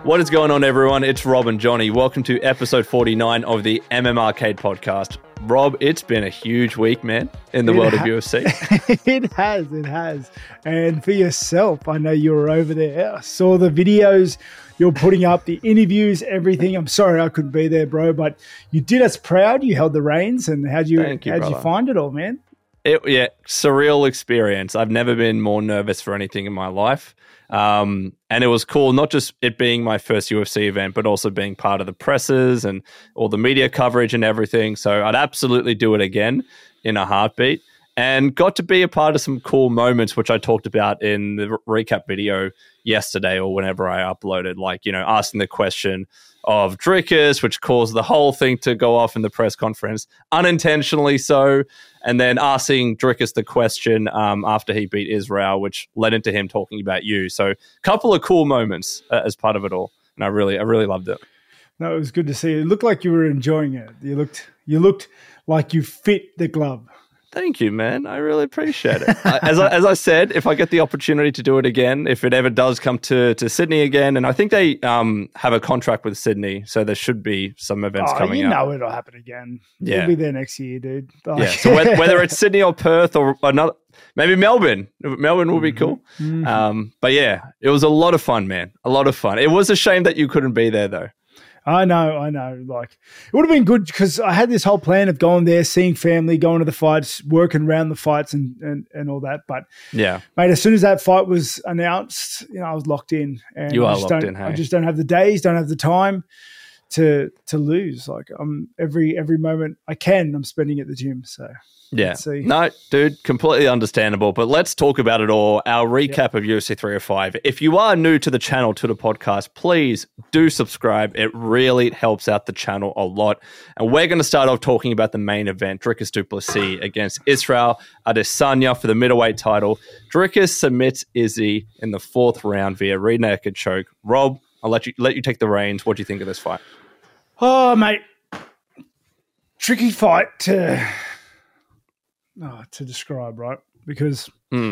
What is going on, everyone? It's Rob and Johnny. Welcome to episode 49 of the MM Arcade podcast. Rob, it's been a huge week, man, in the world of UFC. It has. And for yourself, I know you were over there. I saw the videos you're putting up, the interviews, everything. I'm sorry I couldn't be there, bro, but you did us proud. You held the reins. And how'd you find it all, man? Surreal experience. I've never been more nervous for anything in my life. And it was cool, not just it being my first UFC event, but also being part of the presses and all the media coverage and everything. So I'd absolutely do it again in a heartbeat, and got to be a part of some cool moments, which I talked about in the recap video yesterday or whenever I uploaded, like, you know, asking the question of Dricus, which caused the whole thing to go off in the press conference, unintentionally so, and then asking Dricus the question after he beat Israel, which led into him talking about you. So a couple of cool moments as part of it all, and I really loved it. No, it was good to see. It looked like you were enjoying it. You looked like you fit the glove. Thank you, man. I really appreciate it. As I said, if I get the opportunity to do it again, if it ever does come to Sydney again, and I think they have a contract with Sydney, so there should be some events coming up. You know it'll happen again. Yeah. We'll be there next year, dude. Yeah. So whether it's Sydney or Perth or another, maybe Melbourne. Melbourne will be cool. Mm-hmm. But yeah, it was a lot of fun, man. A lot of fun. It was a shame that you couldn't be there, though. I know. Like, it would have been good because I had this whole plan of going there, seeing family, going to the fights, working around the fights and all that. But yeah, mate, as soon as that fight was announced, you know, I was locked in. And you are locked in, hey? I just don't have the days, don't have the time to lose. Like, every moment I can, I'm spending at the gym. So yeah, no, dude, completely understandable. But let's talk about it all. Our recap of UFC 305. If you are new to the channel, to the podcast, please do subscribe. It really helps out the channel a lot. And we're going to start off talking about the main event, Dricus Du Plessis against Israel Adesanya for the middleweight title. Dricus submits Izzy in the fourth round via rear naked choke. Rob, I'll let you take the reins. What do you think of this fight? Oh, mate, tricky fight to describe, right? Because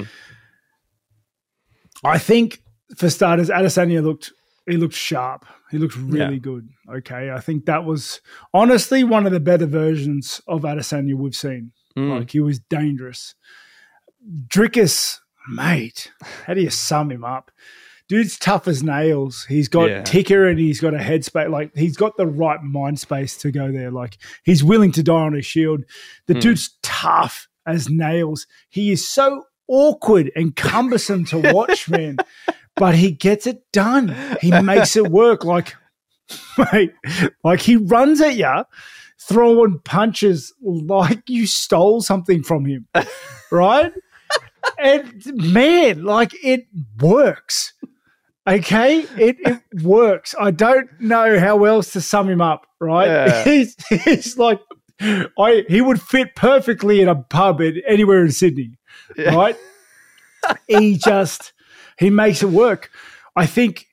I think, for starters, Adesanya looked sharp. He looked really good. Okay, I think that was honestly one of the better versions of Adesanya we've seen. Like, he was dangerous. Dricus, mate, how do you sum him up? Dude's tough as nails. He's got ticker and he's got a headspace. Like, he's got the right mind space to go there. Like, he's willing to die on his shield. The dude's tough as nails. He is so awkward and cumbersome to watch, man. But he gets it done. He makes it work. Like, mate, like, he runs at you, throwing punches like you stole something from him, right? And man, like, it works. Okay, it works. I don't know how else to sum him up, right? Yeah. He's like, he would fit perfectly in a pub anywhere in Sydney, right? He makes it work. I think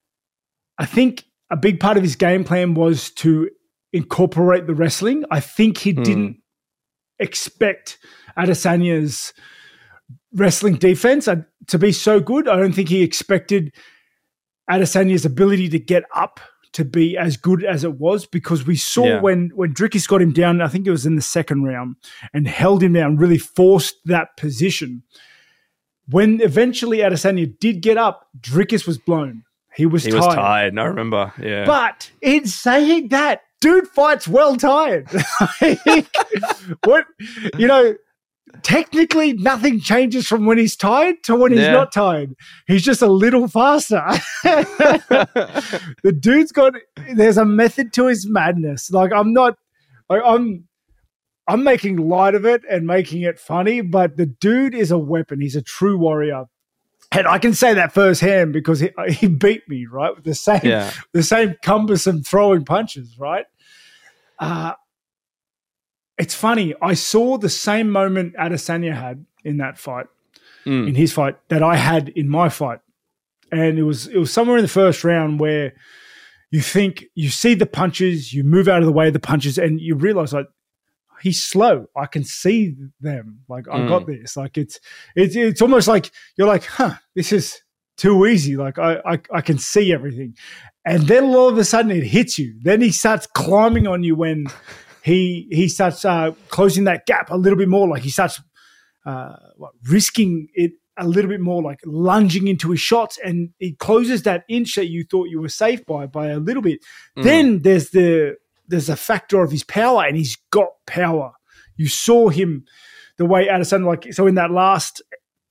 a big part of his game plan was to incorporate the wrestling. I think he didn't expect Adesanya's wrestling defense to be so good. I don't think he expected Adesanya's ability to get up to be as good as it was, because we saw when Dricus got him down, I think it was in the second round, and held him down, really forced that position. When eventually Adesanya did get up, Dricus was blown. He was tired. I remember. Yeah. But in saying that, dude fights well tired. What, you know, technically nothing changes from when he's tired to when he's not tired. He's just a little faster. The dude's there's a method to his madness. Like, I'm making light of it and making it funny, but the dude is a weapon. He's a true warrior. And I can say that firsthand because he beat me, right? With the same cumbersome throwing punches, right? It's funny. I saw the same moment Adesanya had in that fight, in his fight, that I had in my fight. And it was somewhere in the first round where you see the punches, you move out of the way of the punches, and you realize, like, he's slow. I can see them. Like, I got this. Like, it's almost like you're like, this is too easy. Like I can see everything. And then all of a sudden it hits you. Then he starts climbing on you when he starts closing that gap a little bit more. Like he starts risking it a little bit more, like lunging into his shots, and he closes that inch that you thought you were safe by a little bit. Then there's a factor of his power, and he's got power. You saw him the way Adesanya, like, so in that last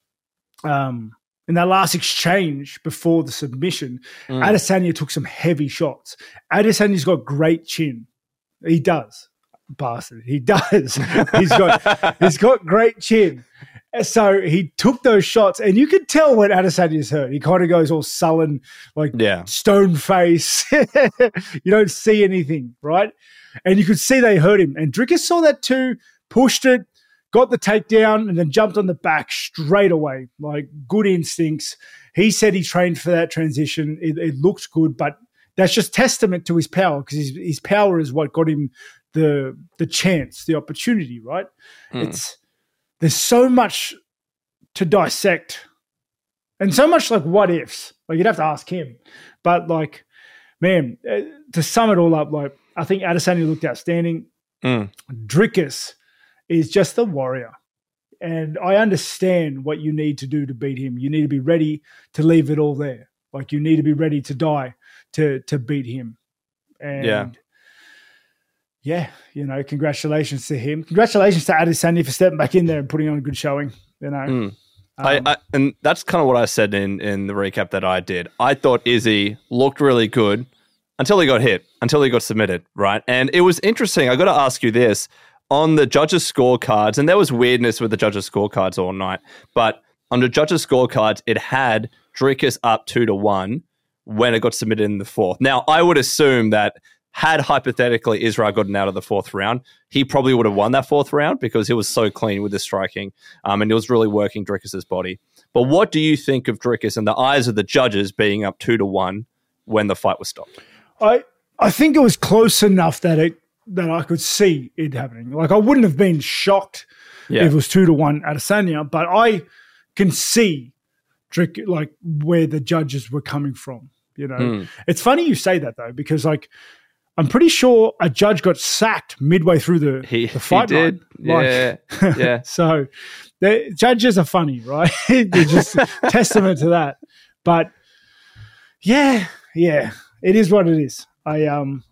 exchange before the submission, Adesanya took some heavy shots. Adesanya's got great chin. He does. Bastard. He does. He's got great chin. So he took those shots, and you could tell when Adesanya's hurt. He kind of goes all sullen, like stone face. You don't see anything, right? And you could see they hurt him. And Dricus saw that too, pushed it, got the takedown, and then jumped on the back straight away. Like, good instincts. He said he trained for that transition. It looked good, but that's just testament to his power, because his power is what got him the chance, the opportunity, right? There's so much to dissect, and so much like what ifs. Like, you'd have to ask him. But like, man, to sum it all up, like, I think Adesanya looked outstanding. Dricus is just the warrior. And I understand what you need to do to beat him. You need to be ready to leave it all there. Like, you need to be ready to die to beat him. And yeah, you know, congratulations to him. Congratulations to Adesanya for stepping back in there and putting on a good showing, you know. And that's kind of what I said in the recap that I did. I thought Izzy looked really good until he got hit, until he got submitted, right? And it was interesting. I got to ask you this. On the judges' scorecards, and there was weirdness with the judges' scorecards all night, but on the judges' scorecards, it had Dricus up 2-1 when it got submitted in the fourth. Now, I would assume that had hypothetically Israel gotten out of the fourth round, he probably would have won that fourth round because he was so clean with his striking, and he was really working Dricus's body. But what do you think of Dricus in the eyes of the judges being up 2-1 when the fight was stopped? I think it was close enough that I could see it happening. Like, I wouldn't have been shocked if it was 2-1 Adesanya, but I can see like where the judges were coming from. You know, it's funny you say that though, because like, I'm pretty sure a judge got sacked midway through the fight. He did. Yeah. So the judges are funny, right? They're just testament to that. But yeah, it is what it is. I'm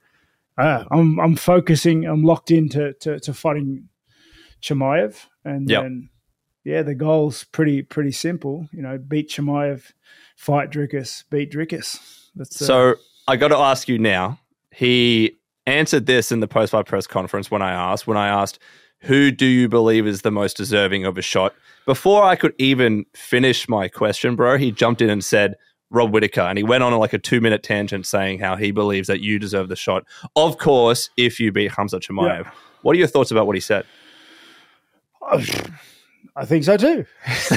focusing. I'm locked into fighting Chimaev, and then the goal's pretty simple. You know, beat Chimaev, fight Dricus, beat Dricus. So I got to ask you now. He answered this in the post-fight press conference when I asked, who do you believe is the most deserving of a shot? Before I could even finish my question, bro, he jumped in and said, Rob Whittaker, and he went on like a 2-minute tangent saying how he believes that you deserve the shot. Of course, if you beat Khamzat Chimaev. What are your thoughts about what he said? I think so too.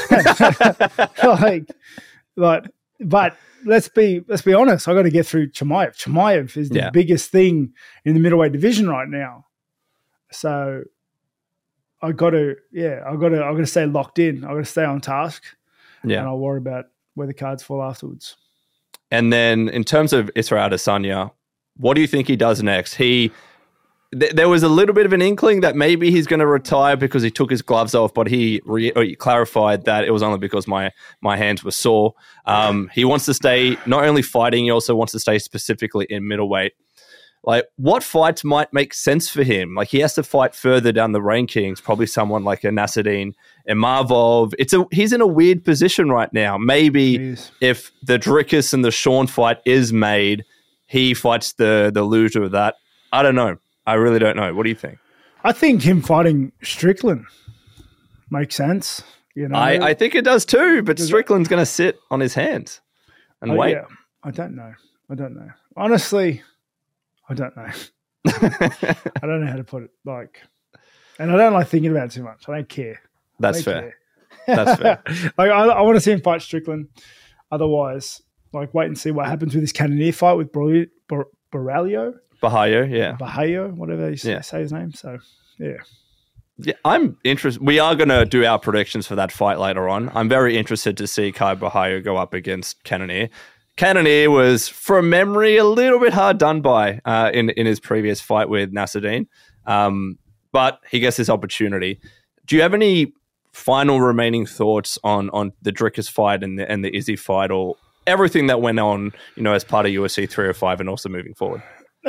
But let's be honest. I got to get through Chimaev. Chimaev is the biggest thing in the middleweight division right now. So I got to stay locked in. I got to stay on task. Yeah, and I'll worry about where the cards fall afterwards. And then in terms of Israel Adesanya, what do you think he does next? There was a little bit of an inkling that maybe he's going to retire because he took his gloves off, but he clarified that it was only because my hands were sore. He wants to stay not only fighting, he also wants to stay specifically in middleweight. Like, what fights might make sense for him? Like, he has to fight further down the rankings, probably someone like a Nasruddin Imavov. He's in a weird position right now. Maybe if the Dricus and the Sean fight is made, he fights the loser of that. I don't know. I really don't know. What do you think? I think him fighting Strickland makes sense. You know, I think it does too, but Strickland's going to sit on his hands and wait. Yeah. I don't know. Honestly, I don't know. I don't know how to put it. And I don't like thinking about it too much. I don't care. That's fair. That's fair. Like, I want to see him fight Strickland. Otherwise, like, wait and see what happens with this Cannonier fight with Baralho. Bahayo, yeah. Bahayo, whatever you say his name. So, yeah. Yeah, I'm interested. We are going to do our predictions for that fight later on. I'm very interested to see Kai Bahayu go up against Cannonier. Cannonier was, from memory, a little bit hard done by in his previous fight with Nasruddin, but he gets this opportunity. Do you have any final remaining thoughts on the Dricus fight and the Izzy fight, or everything that went on, as part of UFC 305 and also moving forward?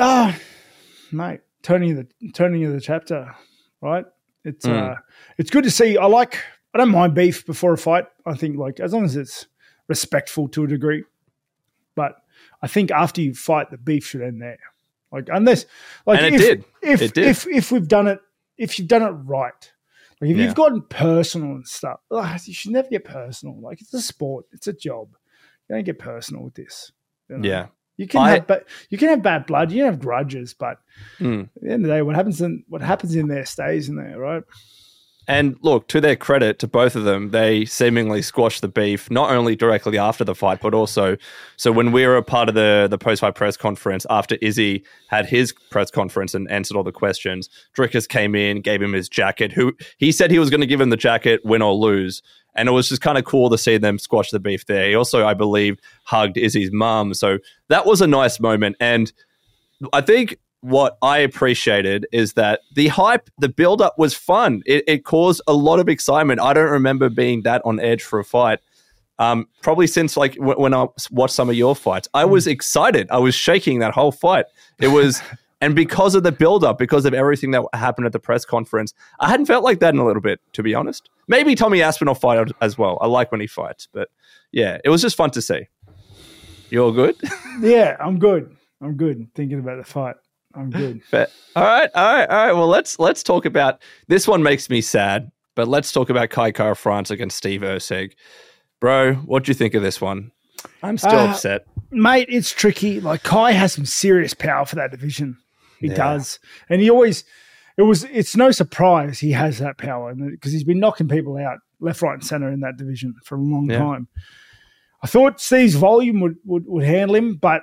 Mate, turning of the chapter, right? It's good to see. I don't mind beef before a fight. I think as long as it's respectful to a degree. But I think after you fight, the beef should end there. Unless and it did. If we've done it, if you've done it right. If you've gotten personal and stuff, you should never get personal. It's a sport, it's a job. You don't get personal with this. Yeah. You can have bad blood, you can have grudges, but at the end of the day, what happens in there stays in there, right? And look, to their credit, to both of them, they seemingly squashed the beef, not only directly after the fight, but also, so when we were a part of the post-fight press conference, after Izzy had his press conference and answered all the questions, Dricus came in, gave him his jacket, he said he was going to give him the jacket, win or lose. And it was just kind of cool to see them squash the beef there. He also, I believe, hugged Izzy's mum. So that was a nice moment. And I think what I appreciated is that the hype, the build-up was fun. It caused a lot of excitement. I don't remember being that on edge for a fight. Probably since when I watched some of your fights. I was excited. I was shaking that whole fight. It was... And because of the build-up, because of everything that happened at the press conference, I hadn't felt like that in a little bit, to be honest. Maybe Tommy Aspinall fight as well. I like when he fights. But, yeah, it was just fun to see. You all good? Yeah, I'm good. Thinking about the fight. I'm good. All right. Well, let's talk about... This one makes me sad, but let's talk about Kai Kara-France against Steve Erceg. Bro, what do you think of this one? I'm still upset. Mate, it's tricky. Kai has some serious power for that division. He does. And it's no surprise he has that power because he's been knocking people out left, right, and center in that division for a long time. I thought Steve's volume would handle him, but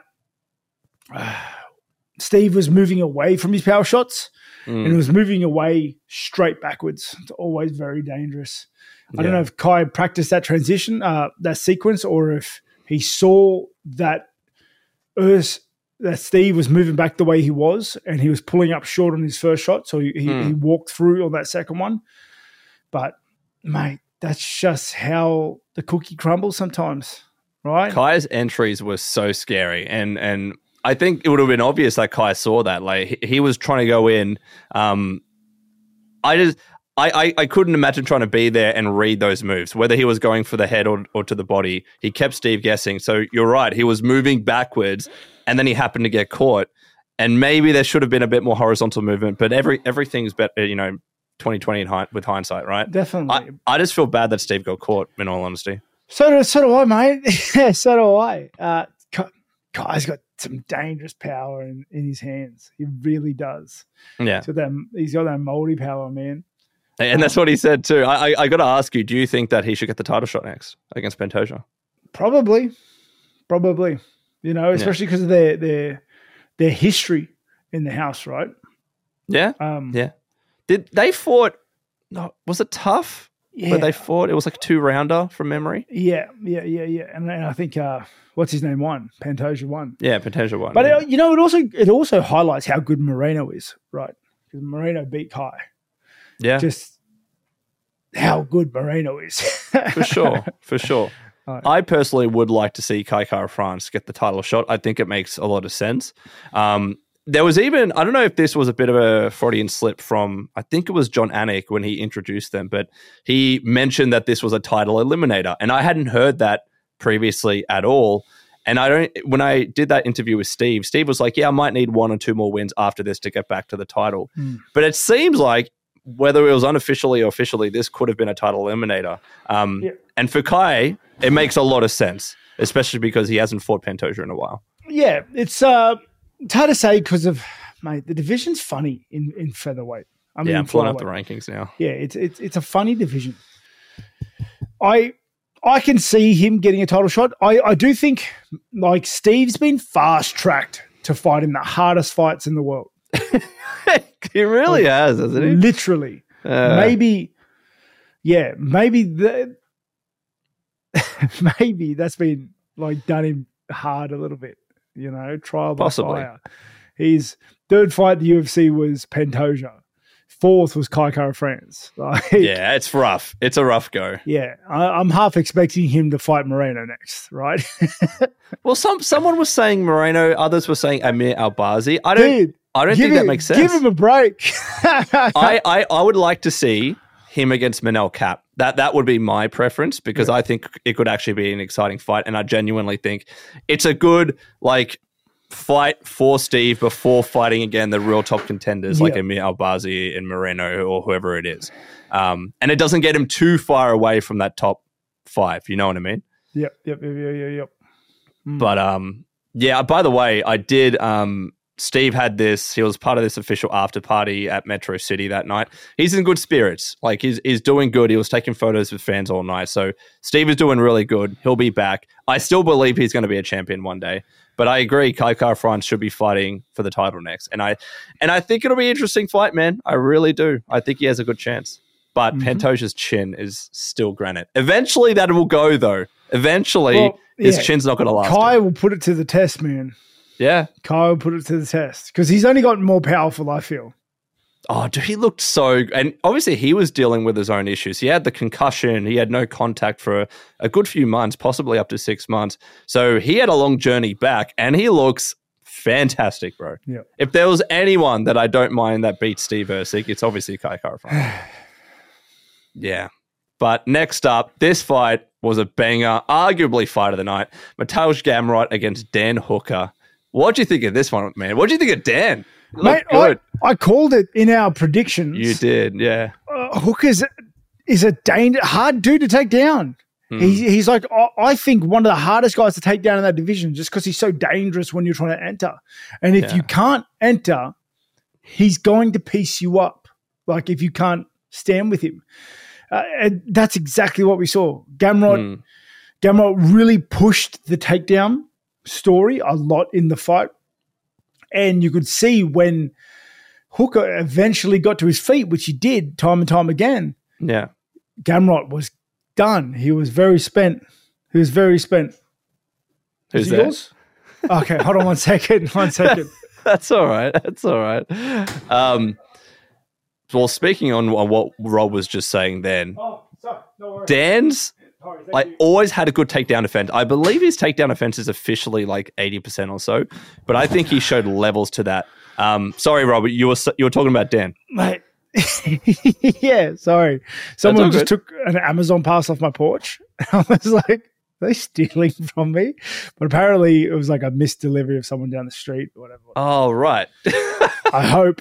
Steve was moving away from his power shots and it was moving away straight backwards. It's always very dangerous. I don't know if Kai practiced that transition, that sequence, or if he saw that Steve was moving back the way he was and he was pulling up short on his first shot, so he walked through on that second one. But, mate, that's just how the cookie crumbles sometimes, right? Kai's entries were so scary, and I think it would have been obvious that Kai saw that. He was trying to go in. I couldn't imagine trying to be there and read those moves, whether he was going for the head or to the body. He kept Steve guessing. So you're right. He was moving backwards and then he happened to get caught. And maybe there should have been a bit more horizontal movement, but everything's better, 2020 with hindsight, right? Definitely. I just feel bad that Steve got caught, in all honesty. So do I, mate. Yeah, so do I. Kai's got some dangerous power in his hands. He really does. Yeah. So he's got that moldy power, man. And that's what he said too. I got to ask you, do you think that he should get the title shot next against Pantoja? Probably. Especially because of their history in the house, right? Yeah. Yeah. Did they fought? No, was it tough? Yeah. Where they fought? It was like a 2-rounder from memory. Yeah. And I think what's his name won? Pantoja won. Yeah, Pantoja won. But it also highlights how good Moreno is, right? Because Moreno beat Kai. Yeah. Just how good Moreno is. For sure. Right. I personally would like to see Kai Kara-France get the title shot. I think it makes a lot of sense. There was even, I don't know if this was a bit of a Freudian slip from, I think it was John Anik when he introduced them, but he mentioned that this was a title eliminator. And I hadn't heard that previously at all. And when I did that interview with Steve was like, yeah, I might need 1 or 2 more wins after this to get back to the title. But it seems like whether it was unofficially or officially, this could have been a title eliminator. And for Kai, it makes a lot of sense, especially because he hasn't fought Pantoja in a while. Yeah, it's hard to say because of, mate, the division's funny in featherweight. I'm pulling up the rankings now. Yeah, it's a funny division. I can see him getting a title shot. I do think, Steve's been fast-tracked to fight in the hardest fights in the world. He really has, hasn't he? Literally. maybe maybe that's been like done him hard a little bit, trial by fire. His third fight at the UFC was Pantoja. Fourth was Kai Kara France. Yeah, it's rough. It's a rough go. Yeah, I'm half expecting him to fight Moreno next, right? Well, someone was saying Moreno, others were saying Amir Albazi. I don't think that makes sense. Give him a break. I would like to see him against Manel Kape. That would be my preference because I think it could actually be an exciting fight, and I genuinely think it's a good fight for Steve before fighting again the real top contenders like Amir Albazi and Moreno or whoever it is. And it doesn't get him too far away from that top 5. You know what I mean? Yep. But by the way, I did Steve had this. He was part of this official after party at Metro City that night. He's in good spirits. Like he's doing good. He was taking photos with fans all night. So Steve is doing really good. He'll be back. I still believe he's going to be a champion one day. But I agree, Kai Kara France should be fighting for the title next. And I think it'll be an interesting fight, man. I really do. I think he has a good chance. But Pantoja's chin is still granite. Eventually that will go, though. Eventually his chin's not going to last. Kai will put it to the test, man. Yeah. Kai will put it to the test. Because he's only gotten more powerful, I feel. Oh, dude, he looked so... And obviously he was dealing with his own issues. He had the concussion. He had no contact for a good few months, possibly up to 6 months. So he had a long journey back, and he looks fantastic, bro. Yeah. If there was anyone that I don't mind that beats Steve Erceg, it's obviously Kai Kara France. Yeah. But next up, this fight was a banger, arguably fight of the night. Mateusz Gamrot against Dan Hooker. What do you think of this one, man? What do you think of Dan? Mate, good. I called it in our predictions. You did, yeah. Hooker is a hard dude to take down. He's like, I think one of the hardest guys to take down in that division just because he's so dangerous when you're trying to enter. And if you can't enter, he's going to piece you up. Like if you can't stand with him. And that's exactly what we saw. Gamrot really pushed the takedown story a lot in the fight. And you could see when Hooker eventually got to his feet, which he did time and time again. Yeah. Gamrot was done. He was very spent. Who's that? Yours? Okay, hold on one second. That's all right. Well, speaking on what Rob was just saying then, sorry, no worries. Dan's always had a good takedown defense. I believe his takedown defense is officially like 80% or so, but I think he showed levels to that. Sorry, Robert, you were talking about Dan. Mate. Yeah, sorry. Someone just took an Amazon parcel off my porch. I was like, are they stealing from me? But apparently it was like a missed delivery of someone down the street or whatever. Oh, right. I hope.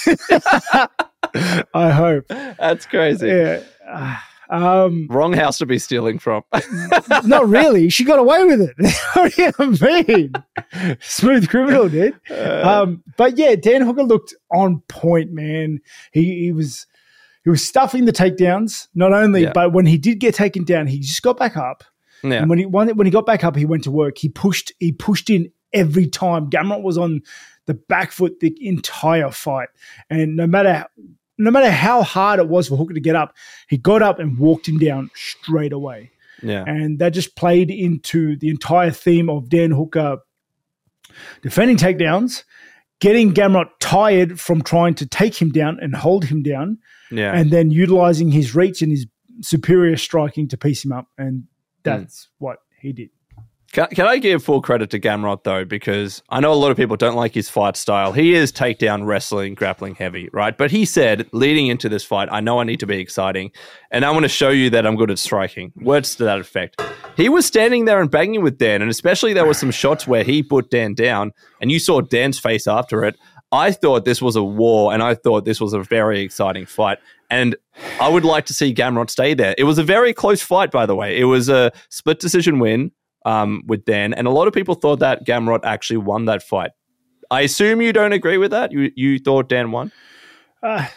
I hope. That's crazy. Yeah. Wrong house to be stealing from. Not really. She got away with it. What do you mean? Smooth criminal, dude. But yeah, Dan Hooker looked on point, man. He was stuffing the takedowns, not only, but when he did get taken down, he just got back up. Yeah. And when he got back up, he went to work. He pushed in every time. Gamrot was on the back foot the entire fight. And no matter how hard it was for Hooker to get up, he got up and walked him down straight away. Yeah. And that just played into the entire theme of Dan Hooker defending takedowns, getting Gamrot tired from trying to take him down and hold him down, and then utilizing his reach and his superior striking to piece him up. And that's what he did. Can I give full credit to Gamrot, though, because I know a lot of people don't like his fight style. He is takedown wrestling, grappling heavy, right? But he said, leading into this fight, I know I need to be exciting, and I want to show you that I'm good at striking. Words to that effect. He was standing there and banging with Dan, and especially there were some shots where he put Dan down, and you saw Dan's face after it. I thought this was a war, and I thought this was a very exciting fight. And I would like to see Gamrot stay there. It was a very close fight, by the way. It was a split decision win. With Dan, and a lot of people thought that Gamrot actually won that fight. I assume you don't agree with that? You thought Dan won? I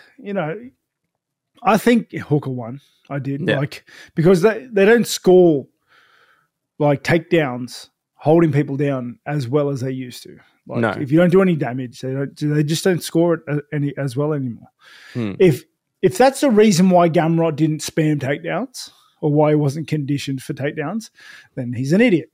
think Hooker won. I did. Because they don't score like takedowns, holding people down as well as they used to. If you don't do any damage, they just don't score it as well anymore. If if that's the reason why Gamrot didn't spam takedowns or why he wasn't conditioned for takedowns, then he's an idiot.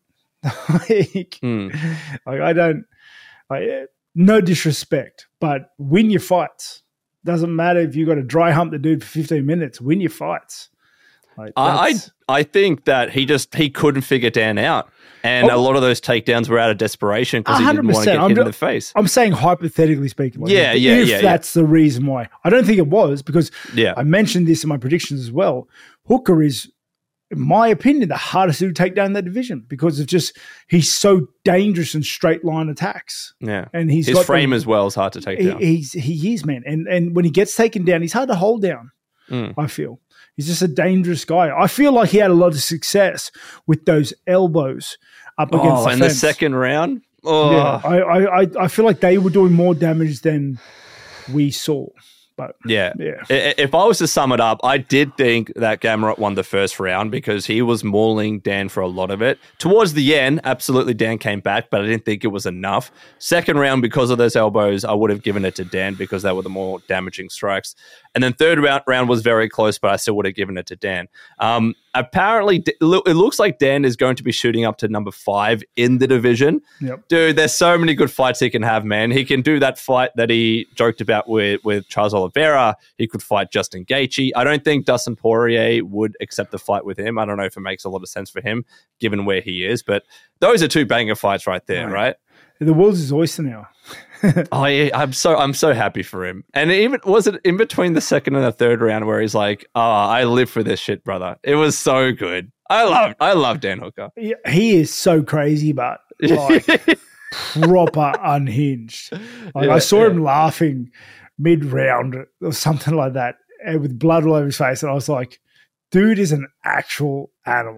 No disrespect, but win your fights. Doesn't matter if you got to dry hump the dude for 15 minutes. Win your fights. I think that he couldn't figure Dan out. And a lot of those takedowns were out of desperation because he didn't want to get hit in the face. I'm saying hypothetically speaking. Like if that's the reason why. I don't think it was because I mentioned this in my predictions as well. Hooker is, in my opinion, the hardest to take down in that division because of just he's so dangerous in straight line attacks. Yeah. And his frame as well is hard to take down. He is, man. And when he gets taken down, he's hard to hold down, I feel. He's just a dangerous guy. I feel like he had a lot of success with those elbows up against the fence. In the second round? Oh. Yeah, I feel like they were doing more damage than we saw. But yeah. If I was to sum it up, I did think that Gamrot won the first round because he was mauling Dan for a lot of it. Towards the end, absolutely Dan came back, but I didn't think it was enough. Second round, because of those elbows, I would have given it to Dan because they were the more damaging strikes. And then third round was very close, but I still would have given it to Dan. Apparently, it looks like Dan is going to be shooting up to number 5 in the division. Yep. Dude, there's so many good fights he can have, man. He can do that fight that he joked about with Charles Oliveira. He could fight Justin Gaethje. I don't think Dustin Poirier would accept the fight with him. I don't know if it makes a lot of sense for him, given where he is. But those are 2 banger fights right there, right? The world's his oyster now. I'm so happy for him. And even was it in between the second and the third round where he's like, I live for this shit, brother. It was so good. I love Dan Hooker. Yeah, he is so crazy, but like proper unhinged. Like, I saw him laughing mid-round or something like that with blood all over his face. And I was like, dude is an actual animal.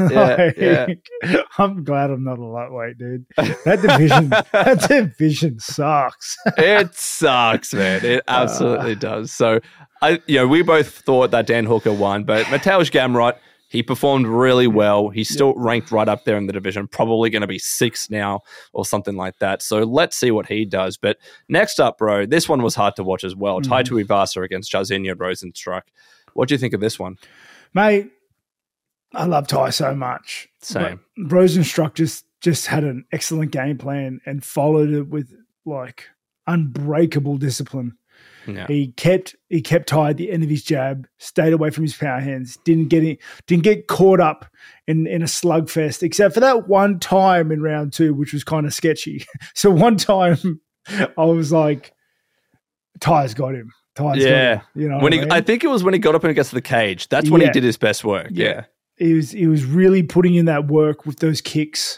I'm glad I'm not a lightweight, dude. That division sucks. It sucks, man. It absolutely does. So, we both thought that Dan Hooker won, but Mateusz Gamrot, he performed really well. He's still ranked right up there in the division, probably going to be 6th now or something like that. So let's see what he does. But next up, bro, this one was hard to watch as well. Tai Tuivasa against Jairzinho Rozenstruik. What do you think of this one? Mate, I love Tai so much. Same. But Rozenstruik just had an excellent game plan and followed it with like unbreakable discipline. Yeah. He kept Tai at the end of his jab, stayed away from his power hands, didn't get caught up in a slugfest, except for that one time in round 2, which was kind of sketchy. So one time I was like, Tai's got him. Got him. You know, I think it was when he got up against the cage. That's when he did his best work. Yeah. He was really putting in that work with those kicks.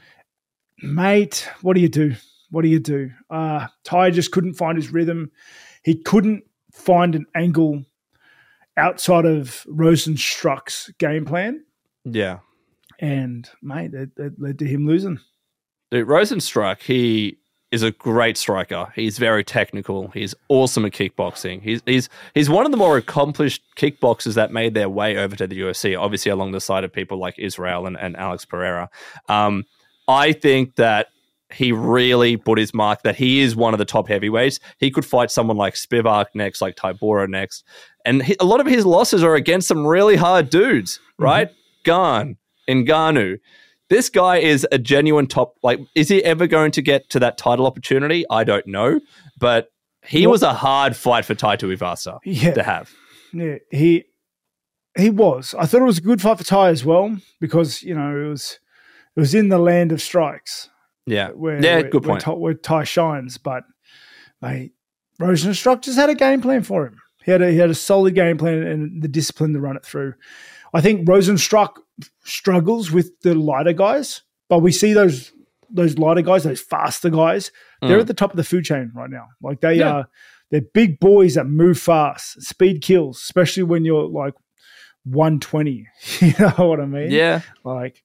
Mate, what do you do? Tai just couldn't find his rhythm. He couldn't find an angle outside of Rozenstruik's game plan. Yeah. And, mate, that led to him losing. Dude, Rozenstruik, he is a great striker. He's very technical. He's awesome at kickboxing. He's one of the more accomplished kickboxers that made their way over to the UFC, obviously along the side of people like Israel and Alex Pereira. I think that he really put his mark that he is one of the top heavyweights. He could fight someone like Spivak next, like Tybura next. And a lot of his losses are against some really hard dudes, right? Gane, Ngannou. This guy is a genuine top. Like, is he ever going to get to that title opportunity? I don't know. But he was a hard fight for Tai Tuivasa to have. Yeah, he was. I thought it was a good fight for Tai as well because, it was in the land of strikes. Yeah, good point. Where Tai shines, but mate, Rozenstruik just had a game plan for him. He had a solid game plan and the discipline to run it through. I think Rozenstruik struggles with the lighter guys, but we see those lighter guys, those faster guys. They're at the top of the food chain right now. Like they're big boys that move fast. Speed kills, especially when you're like 120. You know what I mean? Yeah. Like,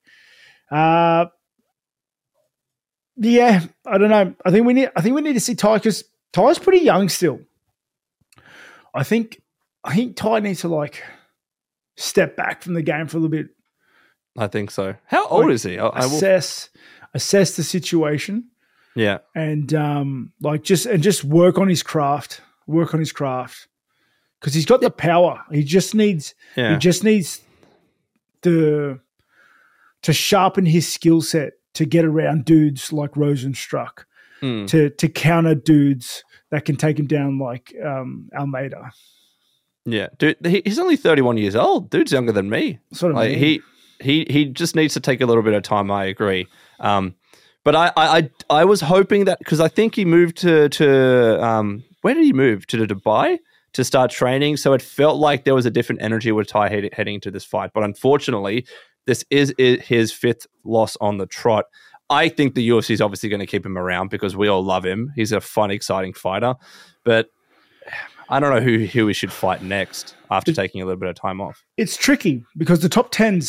yeah, I don't know. I think we need to see Tai because Tai's pretty young still. I think Tai needs to like step back from the game for a little bit. I think so. How old is he? Assess the situation. Yeah, and just work on his craft. because he's got the power. He just needs to sharpen his skill set to get around dudes like Rosenstruck, to counter dudes that can take him down like Almeida. Yeah, dude, he's only 31 years old. Dude's younger than me. Sort of like, he just needs to take a little bit of time. I agree. But I was hoping that, because I think he moved to where did he move? To Dubai to start training. So it felt like there was a different energy with Tai heading into this fight. But unfortunately, this is his 5th loss on the trot. I think the UFC is obviously going to keep him around because we all love him. He's a fun, exciting fighter. But I don't know who we should fight next after taking a little bit of time off. It's tricky because the top 10.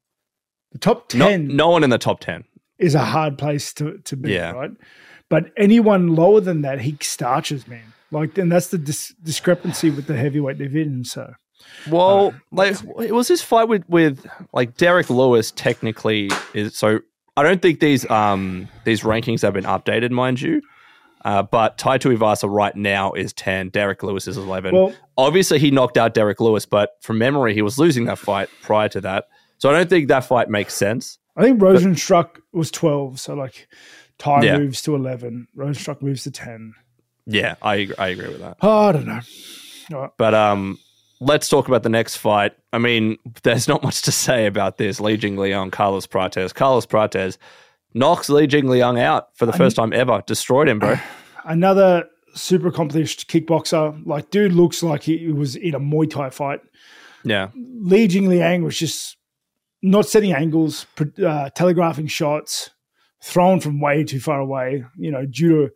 No one in the top 10 is a hard place to be, right? But anyone lower than that, he starches, man. Like, and that's the discrepancy with the heavyweight division. So, well, it was this fight with like Derek Lewis. Technically, is so. I don't think these rankings have been updated, mind you. But Tai Tuivasa right now is 10. Derek Lewis is 11. Well, obviously, he knocked out Derek Lewis, but from memory, he was losing that fight prior to that. So I don't think that fight makes sense. I think Rosenstruck was 12. So like Tai moves to 11. Rosenstruck moves to 10. Yeah, I agree with that. Oh, I don't know. All right. But let's talk about the next fight. I mean, there's not much to say about this. Li Jingliang, Carlos Prates. Carlos Prates knocks Li Jingliang out for the first time ever. Destroyed him, bro. Another super accomplished kickboxer. Like, dude looks like he was in a Muay Thai fight. Yeah. Li Jingliang was just not setting angles, telegraphing shots, thrown from way too far away, due to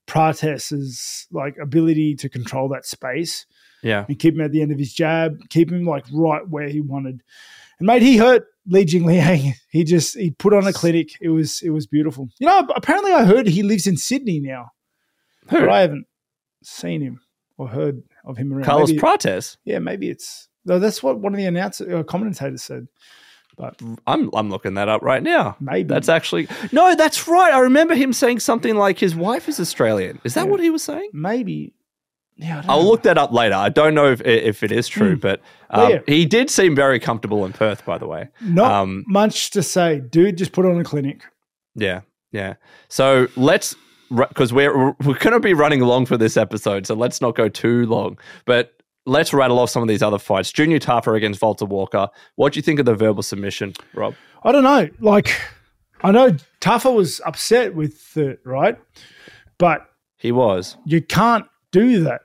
Prates' like ability to control that space. Yeah. And keep him at the end of his jab, keep him like right where he wanted. And mate, he hurt Li Jingliang. He put on a clinic. It was beautiful. Apparently I heard he lives in Sydney now. Who? But I haven't seen him or heard of him around. Carlos Prates? Yeah, maybe it's. No, that's what one of the commentators said. But I'm looking that up right now. Maybe. That's actually... No, that's right. I remember him saying something like his wife is Australian. Is that what he was saying? Maybe. Yeah, I'll look that up later. I don't know if it is true, but he did seem very comfortable in Perth, by the way. Not much to say. Dude just put on a clinic. Yeah, yeah. So let's... Because we're going to be running long for this episode, so let's not go too long. But let's rattle off some of these other fights. Junior Tafa against Walter Walker. What do you think of the verbal submission, Rob? I don't know. Like, I know Tafa was upset with it, right? But he was. You can't do that.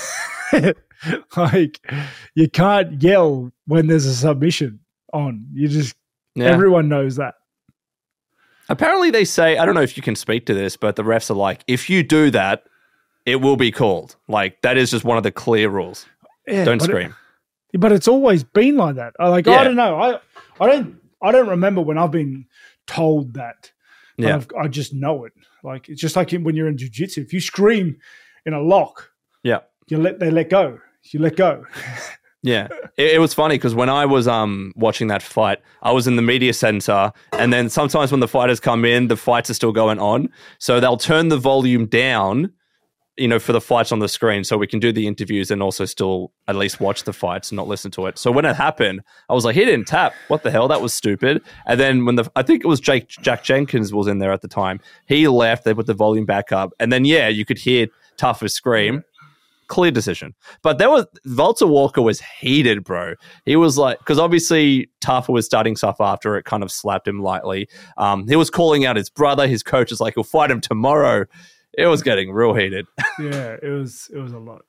Like, you can't yell when there's a submission on. You just, everyone knows that. Apparently they say, I don't know if you can speak to this, but the refs are like, if you do that, it will be called. Like, that is just one of the clear rules. Yeah, don't scream. But it's always been like that. I don't know. I don't remember when I've been told that. Yeah. I just know it. Like, it's just like when you're in jiu-jitsu. If you scream in a lock, they let go. You let go. Yeah. It was funny because when I was watching that fight, I was in the media center, and then sometimes when the fighters come in, the fights are still going on. So they'll turn the volume down, for the fights on the screen so we can do the interviews and also still at least watch the fights and not listen to it. So when it happened, I was like, he didn't tap. What the hell? That was stupid. And then I think it was Jack Jenkins was in there at the time. He left. They put the volume back up. And then, you could hear Tafa scream. Clear decision. But Walter Walker was heated, bro. He was like, because obviously Tafa was starting stuff after it, kind of slapped him lightly. He was calling out his brother. His coach is like, he'll fight him tomorrow. It was getting real heated. Yeah, it was a lot.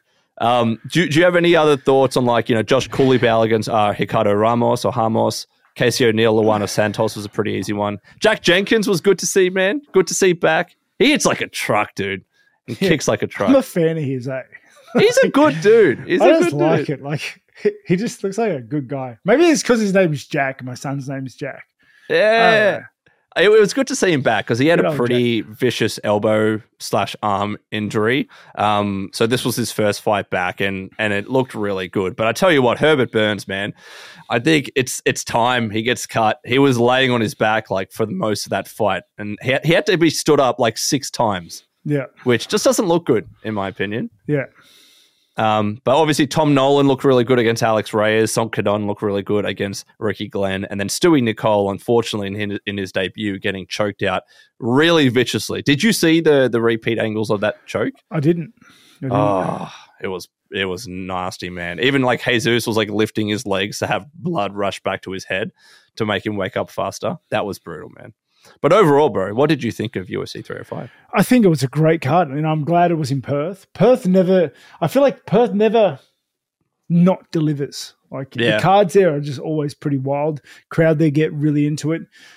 Do you have any other thoughts on Josh Coulibaly against Ricardo Ramos? Casey O'Neill, Luana Santos was a pretty easy one. Jack Jenkins was good to see, man. Good to see back. He hits like a truck, dude. He kicks like a truck. I'm a fan of his, He's a good dude. I just like it. Like, he just looks like a good guy. Maybe it's because his name is Jack and my son's name is Jack. Yeah. It was good to see him back because he had a pretty vicious elbow/arm injury. So this was his first fight back, and it looked really good. But I tell you what, Herbert Burns, man, I think it's time he gets cut. He was laying on his back for the most of that fight, and he had to be stood up 6 times. Yeah, which just doesn't look good in my opinion. Yeah. But obviously, Tom Nolan looked really good against Alex Reyes. Song Kadon looked really good against Ricky Glenn. And then Stewie Nicole, unfortunately, in his debut, getting choked out really viciously. Did you see the repeat angles of that choke? I didn't. Oh, it was nasty, man. Even like Jesus was like lifting his legs to have blood rush back to his head to make him wake up faster. That was brutal, man. But overall, bro, what did you think of UFC 305? I think it was a great card, and I'm glad it was in Perth. I feel like Perth never not delivers. Like the cards there are just always pretty wild. Crowd there get really into it.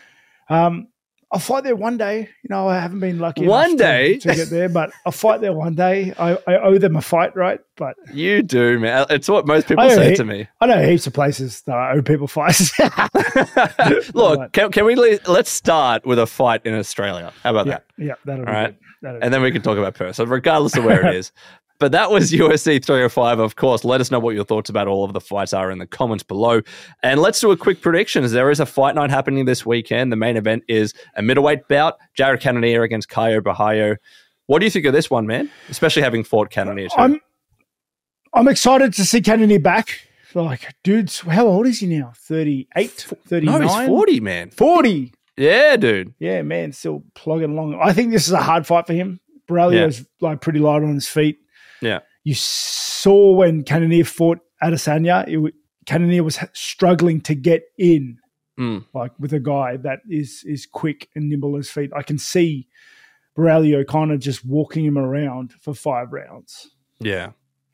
I'll fight there one day. I haven't been lucky enough to get there, but I'll fight there one day. I owe them a fight, right? But you do, man. It's what most people say to me. I know heaps of places that I owe people fights. Look, can we let's start with a fight in Australia. How about that? Yeah, that'll be right. Good. And then we can talk about Perth. So regardless of where it is. But that was UFC 305, of course. Let us know what your thoughts about all of the fights are in the comments below. And let's do a quick prediction. There is a fight night happening this weekend. The main event is a middleweight bout, Jared Cannonier against Caio Borralho. What do you think of this one, man? Especially having fought Cannonier too. I'm excited to see Cannonier back. Like, dude's, how old is he now? 38, 39? No, he's 40, man. 40? Yeah, dude. Yeah, man, still plugging along. I think this is a hard fight for him. Borralho's like pretty light on his feet. Yeah. You saw when Cannonier fought Adesanya, Cannonier was struggling to get in, like with a guy that is quick and nimble on his feet. I can see Borralho kind of just walking him around for 5 rounds. Yeah.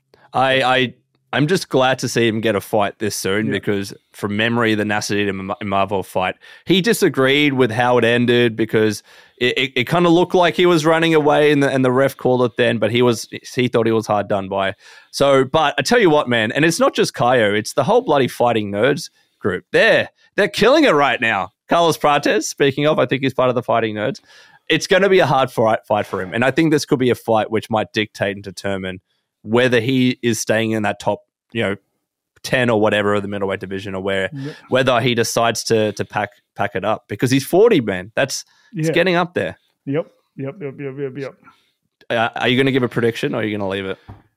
I'm just glad to see him get a fight this soon because from memory, the Nasruddin Imavov fight, he disagreed with how it ended because it kind of looked like he was running away and the ref called it then, but he thought he was hard done by. So, but I tell you what, man, and it's not just Caio, it's the whole bloody Fighting Nerds group. They're killing it right now. Carlos Prates, speaking of, I think he's part of the Fighting Nerds. It's going to be a hard fight for him. And I think this could be a fight which might dictate and determine whether he is staying in that top, 10 or whatever of the middleweight division, or whether he decides to pack it up because he's 40, man. It's getting up there. Yep. Are you going to give a prediction or are you going to leave it?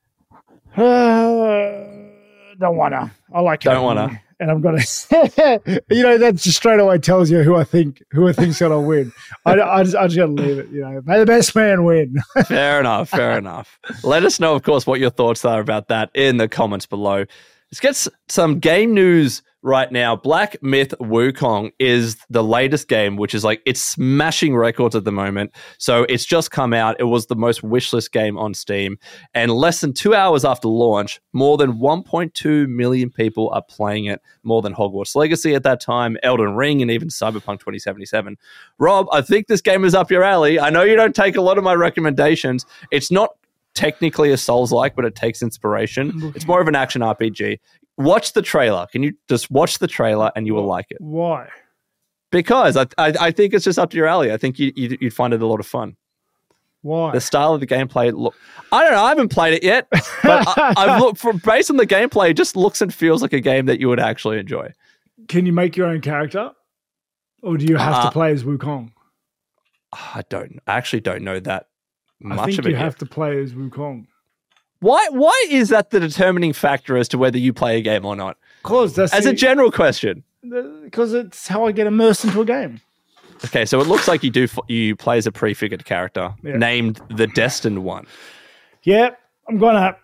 Don't wanna. I like it. Don't wanna. And I'm gonna. That just straight away tells you who I think's gonna win. I just gotta leave it. May the best man win. Fair enough. Let us know, of course, what your thoughts are about that in the comments below. Let's get some game news right now. Black Myth Wukong is the latest game, which is it's smashing records at the moment. So it's just come out. It was the most wishlist game on Steam. And less than 2 hours after launch, more than 1.2 million people are playing it, more than Hogwarts Legacy at that time, Elden Ring, and even Cyberpunk 2077. Rob, I think this game is up your alley. I know you don't take a lot of my recommendations. It's not technically a Souls-like, but it takes inspiration. It's more of an action RPG. Watch the trailer. Can you just watch the trailer and you will like it? Why? Because I think it's just up to your alley. I think you'd find it a lot of fun. Why? The style of the gameplay. I don't know. I haven't played it yet, but I've looked based on the gameplay. It just looks and feels like a game that you would actually enjoy. Can you make your own character, or do you have to play as Wukong? I actually don't know that. I think you have to play as Wukong. Why is that the determining factor as to whether you play a game or not? As a general question. Because it's how I get immersed into a game. Okay, so it looks like you play as a prefigured character named the Destined One. Yeah, I'm gonna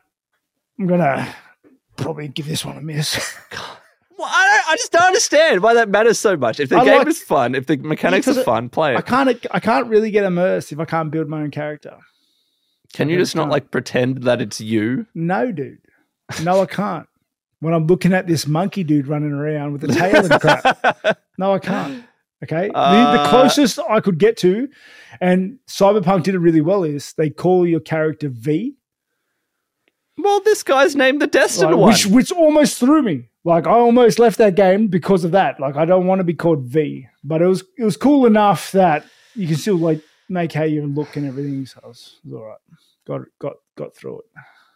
probably give this one a miss. Well, I just don't understand why that matters so much. If the game is fun, if the mechanics are fun, play it. I can't really get immersed if I can't build my own character. Can you just not pretend that it's you? No, dude. No, I can't. When I'm looking at this monkey dude running around with a tail and crap. No, I can't. Okay. The closest I could get to, and Cyberpunk did it really well, is they call your character V. Well, this guy's named the Destined One. Which almost threw me. I almost left that game because of that. I don't want to be called V, but it was cool enough that you can still make how you look and everything. So it was all right. Got through it.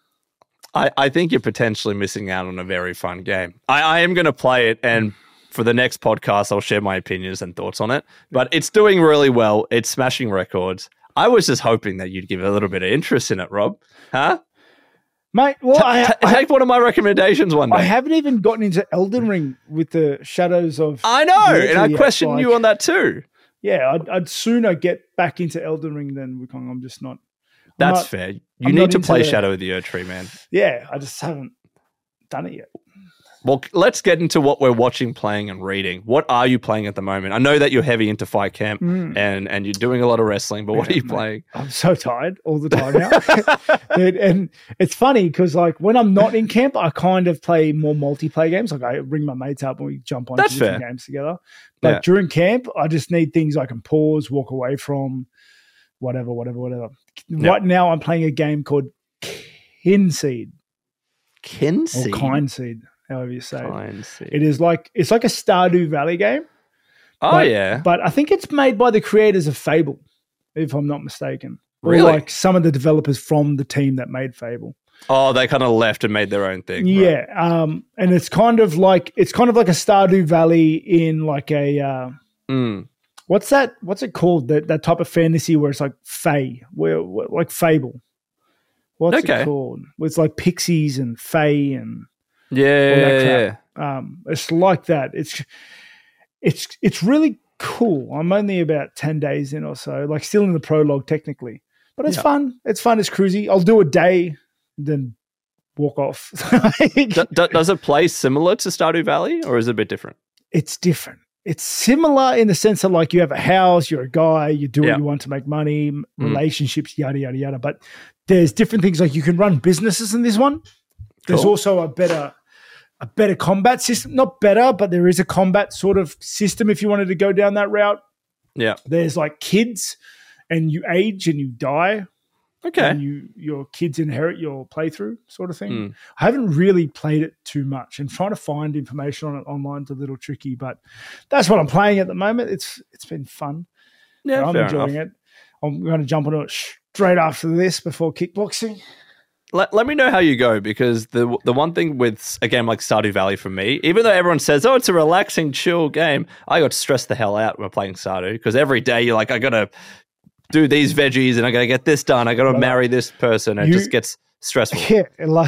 I think you're potentially missing out on a very fun game. I am going to play it, and for the next podcast, I'll share my opinions and thoughts on it. But it's doing really well. It's smashing records. I was just hoping that you'd give a little bit of interest in it, Rob. Huh? Mate, well, Take one of my recommendations one day. I haven't even gotten into Elden Ring with the Shadows of... I know, and I question you on that too. Yeah, I'd sooner get back into Elden Ring than Wukong. I'm just not... That's fair. You need to play Shadow of the Erdtree, man. Yeah, I just haven't done it yet. Well, let's get into what we're watching, playing, and reading. What are you playing at the moment? I know that you're heavy into Fight Camp and you're doing a lot of wrestling, but what are you playing? I'm so tired all the time now. Dude, and it's funny because like when I'm not in camp, I kind of play more multiplayer games. Like I ring my mates up and we jump on different games together. But during camp, I just need things I can pause, walk away from, whatever. Right now, I'm playing a game called Kinseed. Kinseed? Or Kindseed. However you say it. It is like it's like a Stardew Valley game. But I think it's made by the creators of Fable, if I'm not mistaken. Really? Or like some of the developers from the team that made Fable. Oh, they kind of left and made their own thing. Yeah. Right? And it's kind of like a Stardew Valley in like a what's that? What's it called? That type of fantasy where it's like Fae, where like Fable. What's it called? Where it's like pixies and Fae and yeah. It's like that. It's really cool. I'm only about 10 days in or so, like still in the prologue technically, but it's fun. It's fun. It's cruisy. I'll do a day, then walk off. Does it play similar to Stardew Valley, or is it a bit different? It's different. It's similar in the sense that like you have a house, you're a guy, you do what you want to make money, relationships, yada, yada, yada. But there's different things like you can run businesses in this one. There's also a better combat system. Not better, but there is a combat sort of system if you wanted to go down that route. Yeah. There's like kids and you age and you die. Okay. And your kids inherit your playthrough sort of thing. I haven't really played it too much and trying to find information on it online is a little tricky, but that's what I'm playing at the moment. It's been fun. Yeah, I'm enjoying it. I'm going to jump on it straight after this before kickboxing. Let me know how you go, because the one thing with a game like Stardew Valley for me, even though everyone says, oh, it's a relaxing, chill game, I got stressed the hell out when playing Stardew, because every day you're like, I got to do these veggies and I got to get this done. I got to marry this person. And it just gets stressful. Yeah,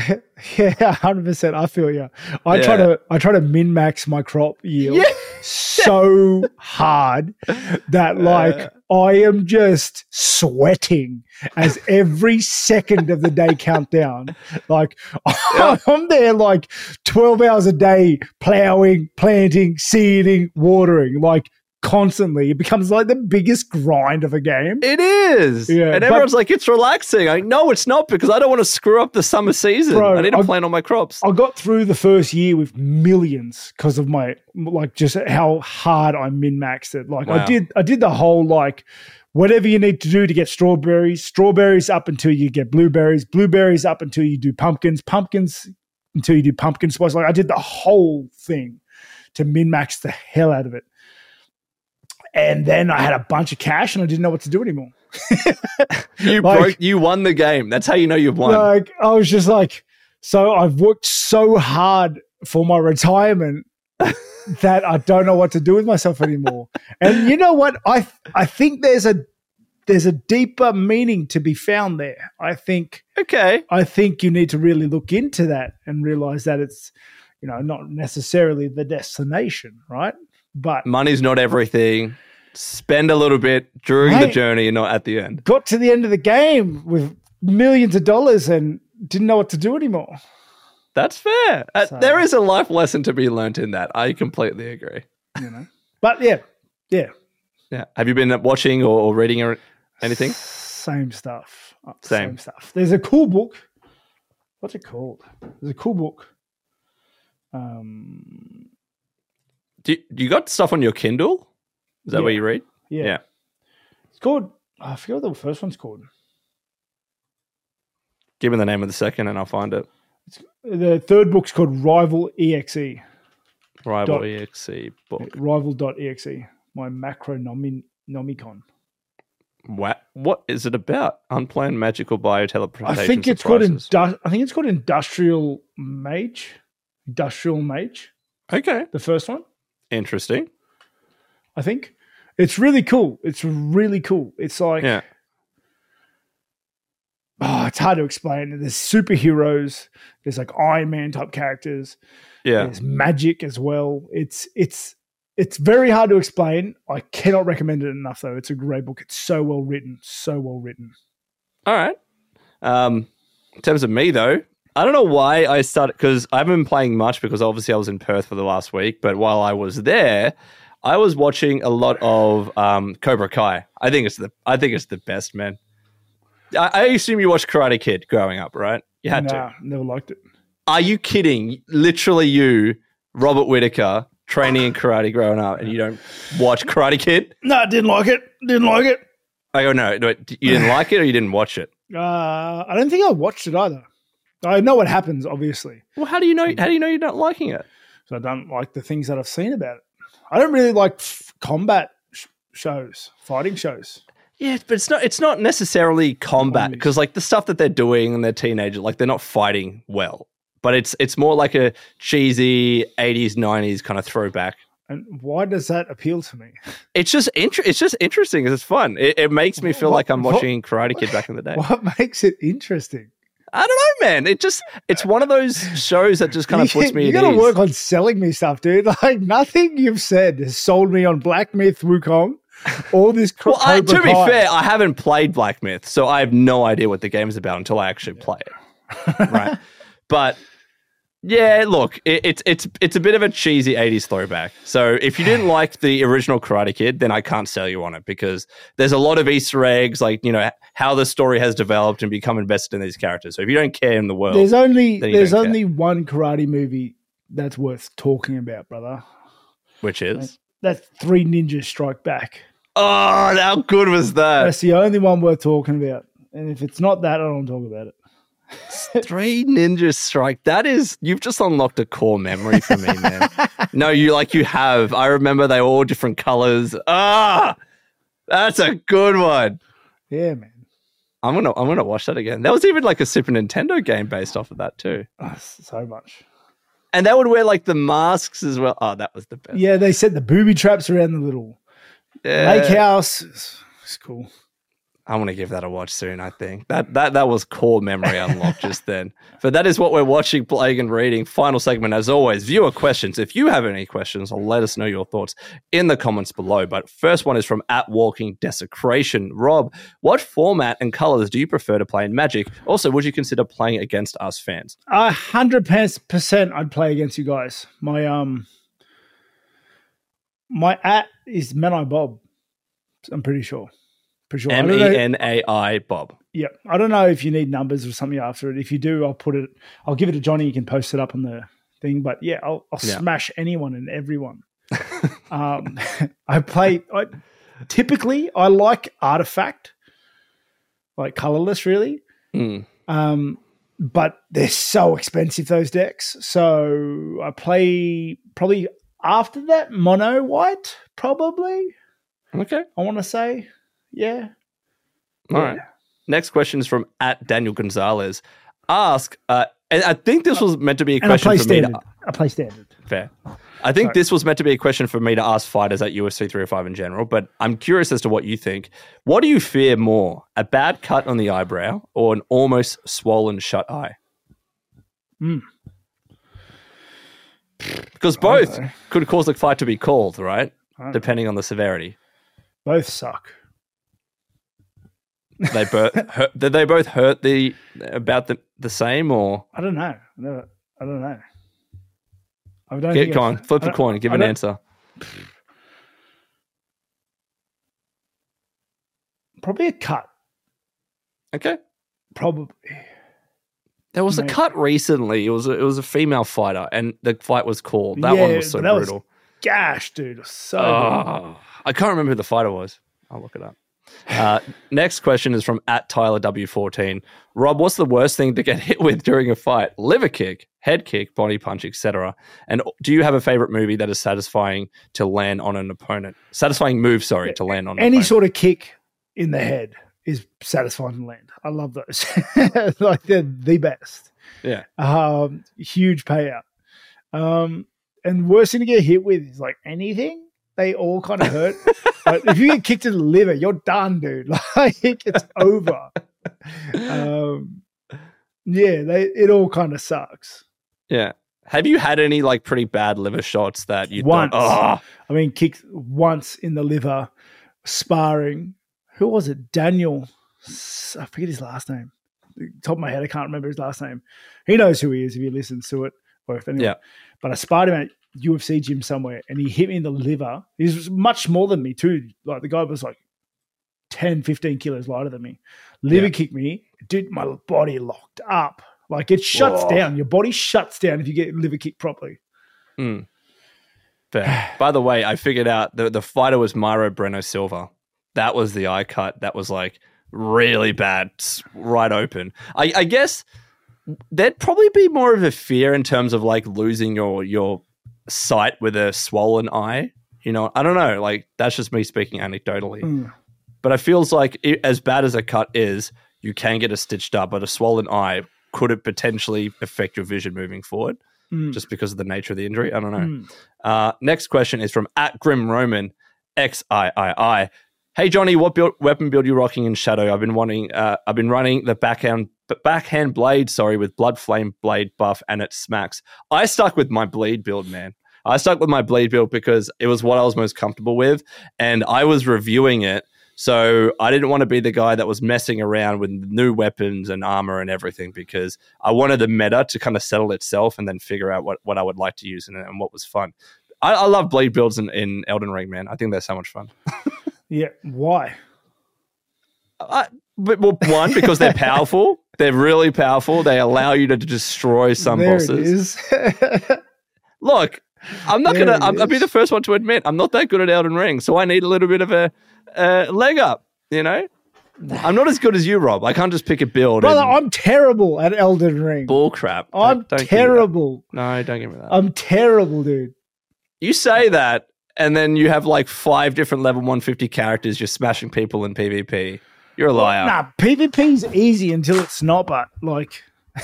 100%. I feel you. I try to min-max my crop yield so hard that like I am just sweating as every second of the day count down. Like I'm there like 12 hours a day plowing, planting, seeding, watering, like constantly. It becomes like the biggest grind of a game. It is. Yeah, and everyone's like, it's relaxing. No, it's not, because I don't want to screw up the summer season. Bro, I need to plant all my crops. I got through the first year with millions because of my, like, just how hard I min-maxed it. Like, wow. I did the whole, like, whatever you need to do to get strawberries up until you get blueberries up until you do pumpkins until you do pumpkin spice. Like, I did the whole thing to min-max the hell out of it. And then I had a bunch of cash and I didn't know what to do anymore. You won the game. That's how you know you've won. Like, I was just like, so I've worked so hard for my retirement that I don't know what to do with myself anymore. And you know what? I think there's a deeper meaning to be found there. I think you need to really look into that and realize that it's, not necessarily the destination, right? But money's not everything. Spend a little bit during the journey and not at the end. Got to the end of the game with millions of dollars and didn't know what to do anymore. That's fair. There is a life lesson to be learned in that. I completely agree. But yeah. Have you been watching or reading or anything? Same stuff. Same stuff. There's a cool book. What's it called? There's a cool book. Do you got stuff on your Kindle? Is that what you read? Yeah. It's called, I forget what the first one's called. Give me the name of the second and I'll find it. The third book's called Rival EXE. Rival EXE book. Rival.exe. My Macronomicon. What is it about? Unplanned magical bioteleportation. I think it's called Industrial Mage. Industrial Mage. Okay. The first one. Interesting. I think. It's really cool. It's like... Yeah. Oh, it's hard to explain. There's superheroes. There's like Iron Man type characters. Yeah. There's magic as well. It's very hard to explain. I cannot recommend it enough, though. It's a great book. It's so well written. So well written. All right. In terms of me, though, I don't know why I started, because I haven't been playing much because obviously I was in Perth for the last week. But while I was there, I was watching a lot of Cobra Kai. I think it's the best, man. I assume you watched Karate Kid growing up, right? You had to. Never liked it. Are you kidding? Literally you, Robert Whittaker, training in karate growing up, and you don't watch Karate Kid? No, didn't like it. I go, no, you didn't like it or you didn't watch it? I don't think I watched it either. I know what happens, obviously. Well, how do you know you're not liking it? So I don't like the things that I've seen about it. I don't really like combat shows, fighting shows. Yeah, but it's not necessarily combat, because like the stuff that they're doing and they're teenagers, like they're not fighting well. But it's more like a cheesy 80s, 90s kind of throwback. And why does that appeal to me? It's just interesting. It's fun. It makes me feel like I'm watching Karate Kid back in the day. What makes it interesting? I don't know, man. It's one of those shows that just kind of puts me at ease. You got to work on selling me stuff, dude. Like nothing you've said has sold me on Black Myth Wukong. All this. To be fair, I haven't played Black Myth, so I have no idea what the game is about until I actually play it. Right, but. Yeah, look, it's a bit of a cheesy 80s throwback. So if you didn't like the original Karate Kid, then I can't sell you on it, because there's a lot of Easter eggs, like, you know, how the story has developed and become invested in these characters. So if you don't care in the world, there's only one karate movie that's worth talking about, brother. Which is? That's Three Ninjas Strike Back. Oh, how good was that? That's the only one worth talking about. And if it's not that, I don't want to talk about it. Three Ninjas Strike. You've just unlocked a core memory for me, man. No, you have. I remember they were all different colors. That's a good one. Yeah, man. I'm gonna watch that again. There was even like a Super Nintendo game based off of that too. Oh, so much. And they would wear like the masks as well. Oh, that was the best. Yeah, they set the booby traps around the little lake house. It's cool. I want to give that a watch soon, I think. That was core memory unlocked just then. But that is what we're watching, playing, and reading. Final segment, as always, viewer questions. If you have any questions, let us know your thoughts in the comments below. But first one is from @WalkingDesecration. Rob, what format and colors do you prefer to play in Magic? Also, would you consider playing against us fans? 100% I'd play against you guys. My is Menai Bob. I'm pretty sure. MENAI Bob. Yeah. I don't know if you need numbers or something after it. If you do, I'll give it to Johnny. You can post it up on the thing. But yeah, I'll smash anyone and everyone. Typically I like Artifact, like colorless really. But they're so expensive, those decks. So I play probably after that mono white, probably. Okay. I want to say. Yeah. All right. Next question is from @Daniel Gonzalez. And I think this was meant to be a question for me. I play standard. Fair. I think this was meant to be a question for me to ask fighters at UFC 305 in general, but I'm curious as to what you think. What do you fear more, a bad cut on the eyebrow or an almost swollen shut eye? Because both could cause the fight to be called, right? Depending on the severity. Both suck. Did they both hurt about the same, or I don't know. I don't know. Flip a coin. Give an answer. Probably a cut. Okay. Probably. There was a cut recently. It was a female fighter, and the fight was called. That one was so brutal. Gash, dude. So I can't remember who the fighter was. I'll look it up. Next question is from @TylerW14. Rob, what's the worst thing to get hit with during a fight? Liver kick, head kick, body punch, etc. And do you have a favorite movie that is satisfying to land on an opponent? Satisfying move, to land on any sort of kick in the head is satisfying to land. I love those. Like they're the best. Yeah. Huge payout. And worst thing to get hit with is like anything. They all kind of hurt. But if you get kicked in the liver, you're done, dude. Like it's over. Yeah, it all kind of sucks. Yeah. Have you had any like pretty bad liver shots that you Once. thought, I mean, kicked once in the liver, sparring. Who was it? Daniel. I forget his last name. Top of my head, I can't remember his last name. He knows who he is if he listens to it. Or if anyone. Yeah. But I sparred him at UFC gym somewhere, and he hit me in the liver. He was much more than me too. Like the guy was like 10, 15 kilos lighter than me. Liver kicked me. Dude, my body locked up. Like it shuts down. Your body shuts down if you get liver kicked properly. Fair. By the way, I figured out the fighter was Myro Breno Silva. That was the eye cut. That was like really bad, right open. I guess there'd probably be more of a fear in terms of like losing your sight with a swollen eye. You know, I don't know. Like that's just me speaking anecdotally. But it feels like as bad as a cut is, you can get it stitched up, but a swollen eye could it potentially affect your vision moving forward just because of the nature of the injury? I don't know. Next question is from @GrimRoman XIII. Hey Johnny, what weapon build you rocking in Shadow? I've been running the backhand blade, with Blood Flame blade buff, and it smacks. I stuck with my bleed build, man. I stuck with my bleed build because it was what I was most comfortable with, and I was reviewing it. So I didn't want to be the guy that was messing around with new weapons and armor and everything because I wanted the meta to kind of settle itself and then figure out what I would like to use and what was fun. I love bleed builds in Elden Ring, man. I think they're so much fun. Yeah, why? One, because they're powerful. They're really powerful. They allow you to destroy some bosses. It is. Look, I'll be the first one to admit I'm not that good at Elden Ring, so I need a little bit of a leg up, you know? I'm not as good as you, Rob. I can't just pick a build. Brother, I'm terrible at Elden Ring. Bull crap. I'm terrible. No, don't give me that. I'm terrible, dude. You say that, and then you have like 5 different level 150 characters. You're smashing people in PvP. You're a liar. Nah, PvP's easy until it's not, but like...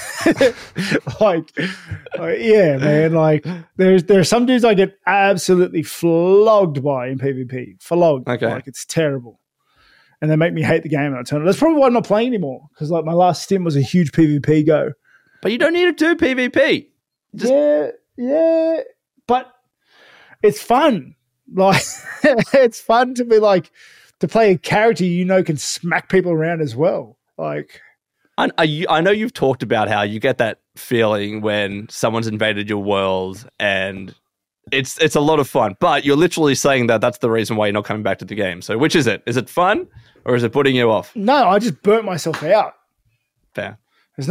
yeah, man. Like, there's some dudes I get absolutely flogged by in PvP. Flogged. Okay. Like, it's terrible. And they make me hate the game and I turn it. That's probably why I'm not playing anymore. Because, like, my last stint was a huge PvP go. But you don't need to do PvP. Yeah. But it's fun. Like, it's fun to be like, to play a character you know can smack people around as well. Like... I know you've talked about how you get that feeling when someone's invaded your world and it's a lot of fun, but you're literally saying that that's the reason why you're not coming back to the game. So which is it? Is it fun or is it putting you off? No, I just burnt myself out. Fair. I'm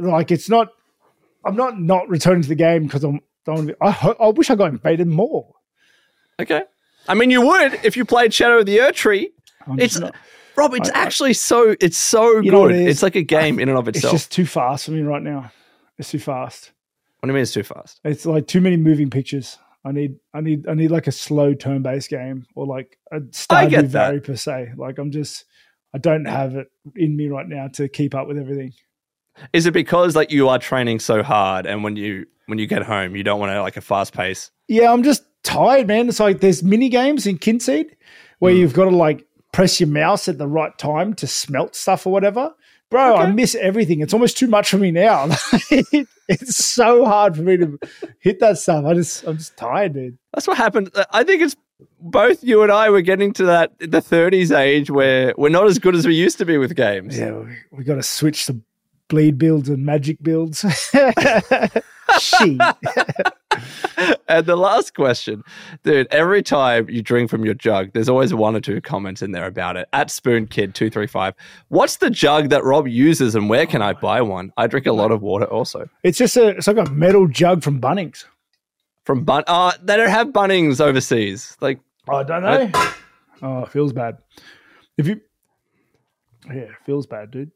not returning to the game because I wish I got invaded more. Okay. I mean, you would if you played Shadow of the Erdtree. Rob, it's actually so good. It's like a game in and of itself. It's just too fast for me right now. It's too fast. What do you mean it's too fast? It's like too many moving pictures. I need like a slow turn-based game or like a Stardew Valley per se. Like I don't have it in me right now to keep up with everything. Is it because like you are training so hard and when you get home you don't want to like a fast pace? Yeah, I'm just tired, man. It's like there's mini games in Kinseed where you've got to like press your mouse at the right time to smelt stuff or whatever. Bro, okay. I miss everything. It's almost too much for me now. It's so hard for me to hit that stuff. I'm just tired, dude. That's what happened. I think it's both you and I were getting to the 30s age where we're not as good as we used to be with games. Yeah, we got to switch to bleed builds and magic builds. She. And the last question, dude, every time you drink from your jug, there's always 1 or 2 comments in there about it. @SpoonKid235. What's the jug that Rob uses and where can I buy one? I drink a lot of water also. It's just it's like a metal jug from Bunnings. They don't have Bunnings overseas. Like I don't know. It feels bad. It feels bad, dude.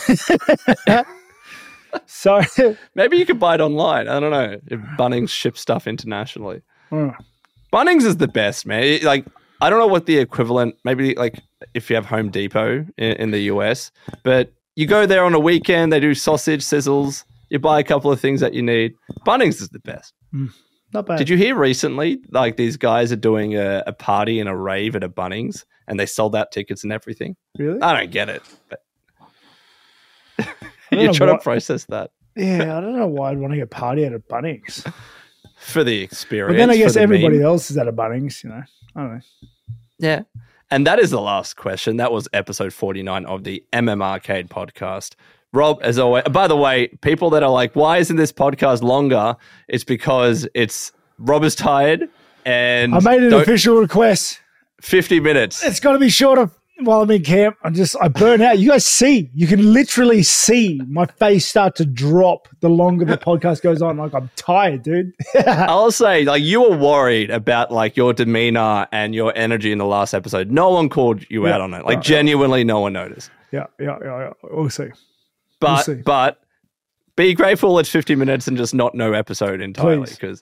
So maybe you could buy it online. I don't know if Bunnings ships stuff internationally. Bunnings is the best, man. Like I don't know what the equivalent. Maybe like if you have Home Depot in the US, but you go there on a weekend. They do sausage sizzles. You buy a couple of things that you need. Bunnings is the best. Not bad. Did you hear recently? Like these guys are doing a party and a rave at a Bunnings, and they sold out tickets and everything. Really? I don't get it. But I You're trying to process that. Yeah, I don't know why I'd want to go party at a Bunnings. For the experience. But then I guess everybody else is at a Bunnings, I don't know. Yeah. And that is the last question. That was episode 49 of the MM Arcade podcast. Rob, as always, by the way, people that are like, why isn't this podcast longer? It's because Rob is tired and I made an official request. 50 minutes. It's got to be shorter while I'm in camp. I burn out. You guys you can literally see my face start to drop the longer the podcast goes on. Like, I'm tired, dude. I'll say, like, you were worried about like your demeanor and your energy in the last episode. No one called you out on it. Like, genuinely, no one noticed. Yeah. We'll see. But be grateful it's 50 minutes and just not no episode entirely, because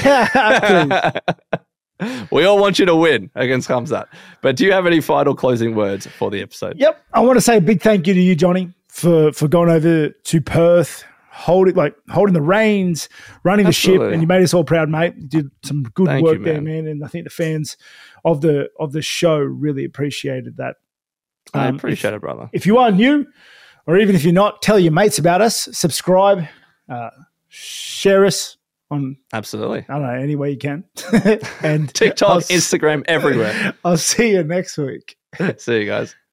we all want you to win against Khamzat. But do you have any final closing words for the episode? Yep. I want to say a big thank you to you, Johnny, for going over to Perth, holding the reins, running the ship, and you made us all proud, mate. You did some good work there, man. And I think the fans of the show really appreciated that. I appreciate it, brother. If you are new, or even if you're not, tell your mates about us, subscribe, share us on absolutely. I don't know, any way you can. And TikTok, Instagram, everywhere. I'll see you next week. See you guys.